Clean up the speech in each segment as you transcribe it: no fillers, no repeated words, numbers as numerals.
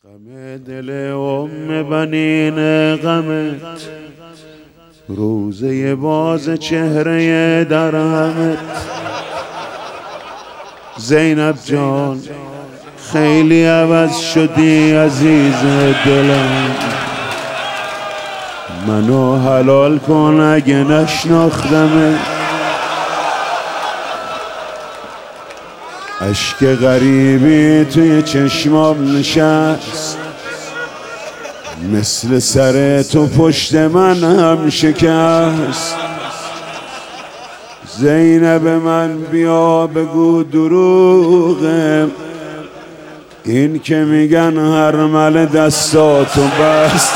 غم دل بنین غمت، روزه باز چهره درهمت. زینب جان خیلی عوض شدی عزیز دلم، منو حلال کن اگه نشناختمت. اشک غریبی توی چشمام نشست، مثل سر تو پشت من هم شکست. زینب من بیا بگو دروغه، این که میگن هرمل دستاتو بست.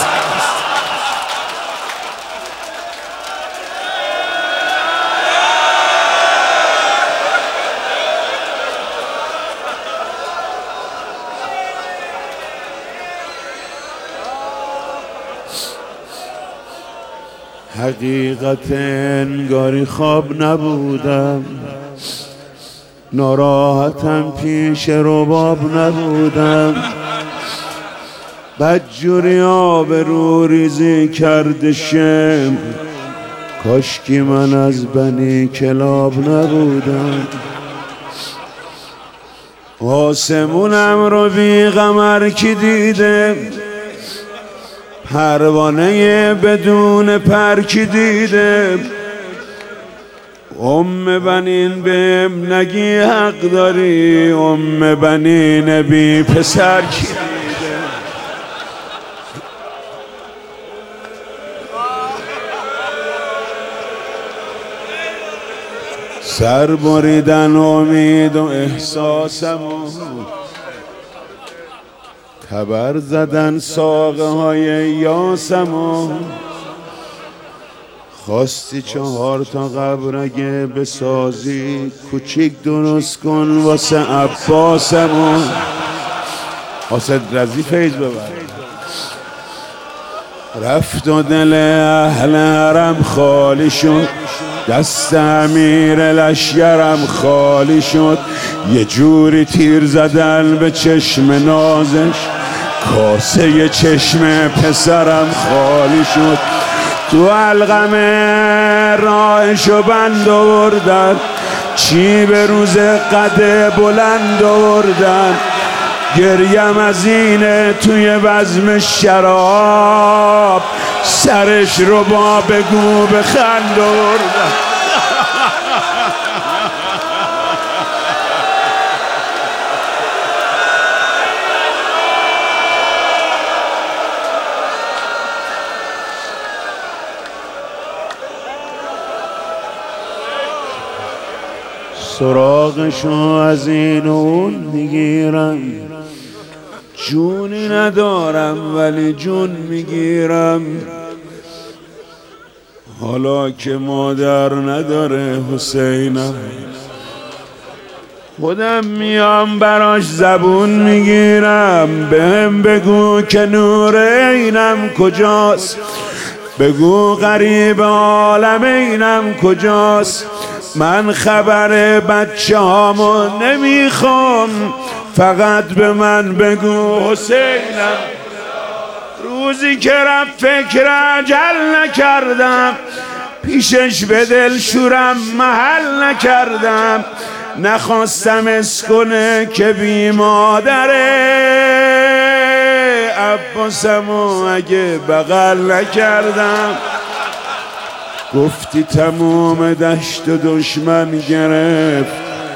حقیقت انگاری خواب نبودم، ناراحتم پیش رباب نبودم. بدجوری آبرو ریزی کرده شم، کاشکی من از بنی کلاب نبودم. آسمونم رو بی قمر کی دیده، پروانه بدون پر کی دیده. بنین بهم نگی حق داری، بنین بی پسر کی دیده. سر بریدن امید و احساسمو، خبر زدن ساقه های یاسمو. خواستی 4 تا قبر اگه بسازی، کوچیک درست کن واسه عباسمو. واسه رزی فیض ببر. رفت و دل اهل حرم خالی شد، دست امیر لشگرم خالی شد. یه جوری تیر زدن به چشم نازش، کاسه چشم پسرم خالی شد. تو علقم راهشو بند آوردن، چی به روز قد بلند آوردن. گریم از اینه توی بزم شراب، سرش رو با بگو بخند آوردن. سراغشو از این و اون میگیرم، جونی ندارم ولی جون میگیرم. حالا که مادر نداره حسینم، خودم میام براش زبون میگیرم. بهم بگو که نور عینم کجاست، بگو غریب عالم اینم کجاست. من خبر بچه هامو نمیخوام، فقط به من بگو حسینم. روزی که رفت فکر اجل نکردم، پیشش به دل شورم محل نکردم. نخواستم اسکنه که بی مادره، عباسمو اگه بغل نکردم. گفتی تموم دشت و دشمن گرفت،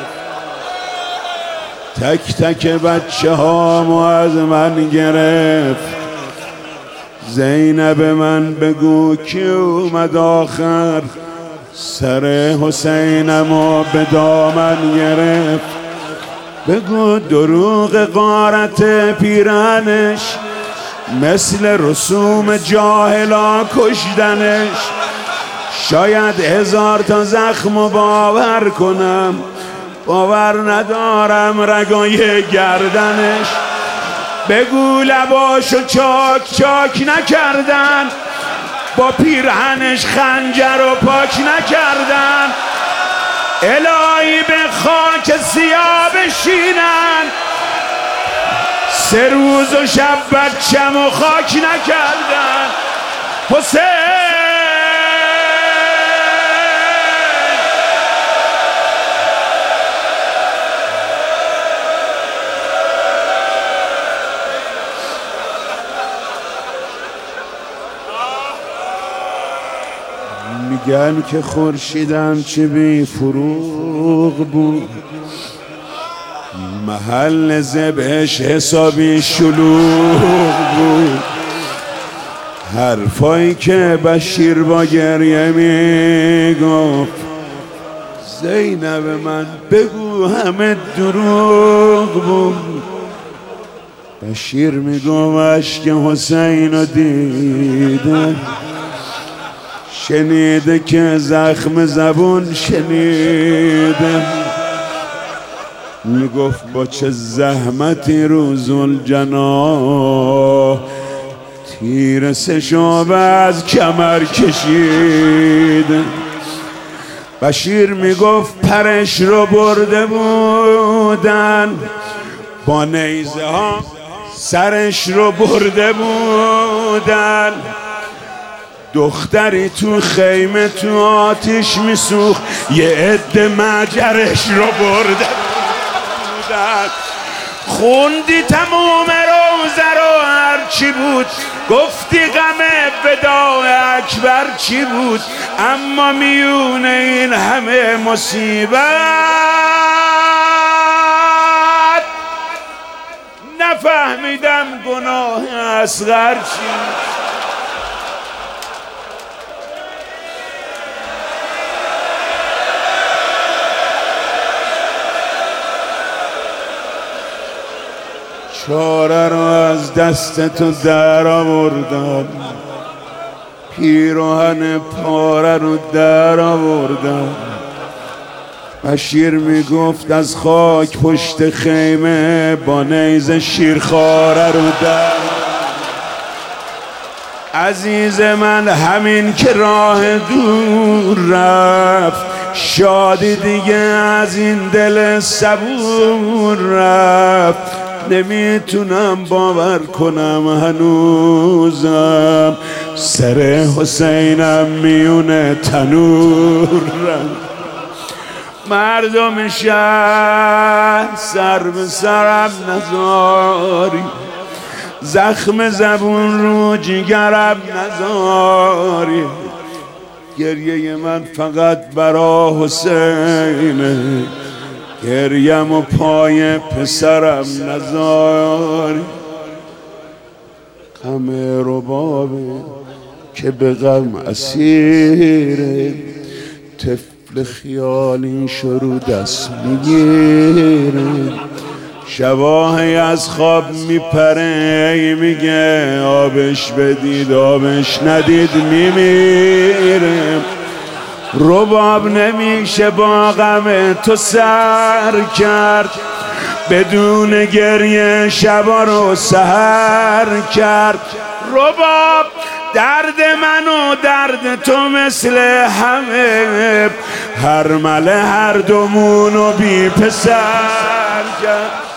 تک تک بچه هامو از من گرفت. زینب من بگو کی اومد آخر، سر حسینمو به دامن گرفت. بگو دروغ غارت پیرانش، مثل رسوم جاهلا کشدنش. شاید 1000 تا زخمو باور کنم، باور ندارم رگای گردنش. بگو لباشو چاک چاک نکردن، با پیرهنش خنجر و پاک نکردن. الهی به خاک سیاه بشینن، 3 روز و شب بچم و خاک نکردن. حسین میگن که خورشیدم چه بی فروغ بود، محل ذبحش حسابی شلوغ بود. حرفایی که بشیر با گریه میگفت زینب من بگو همه دروغ بود. بشیر میگفت اشک حسین رو دیده، شنیده که زخم زبون شنیده. میگفت با چه زحمتی رو ذوالجناح تیر سه‌شعبه از کمر کشید. بشیر میگفت پرش رو برده بودن، با نیزه ها سرش رو برده بودن. دختری تو خیمه تو آتیش میسوخت، یه عده مجرش رو برده بودن. خوندی تموم روزه رو هرچی بود، گفتی غم وداع اکبر چی بود. اما میونه این همه مصیبت نفهمیدم گناه اصغر چی. چاره رو از دست تو در آوردم، پیراهن پاره رو در آوردم. بشیر میگفت از خاک پشت خیمه با نیزه شیرخواره رو در. عزیز من همین که راه دور رفت، شادی دیگه از این دل صبور رفت. نمیتونم باور کنم هنوزم سر حسینم میونه تنور رفت. مردم شهر سر به سرم نذاری، زخم زبون رو جگرم نذاری. گریه من فقط برا حسینه، گریم و پای پسرم نذاری. غم ربابه که به غم اسیره، طفل خیالی شروع دست میگیره. شباهی از خواب میپره، میگه آبش بدید آبش ندید میمیره. رباب نمیشه با غم تو سر کرد، بدون گریه شبا رو سحر کرد. رباب درد من و درد تو مثل همه، هر مله هر دومونو بی پسر کرد.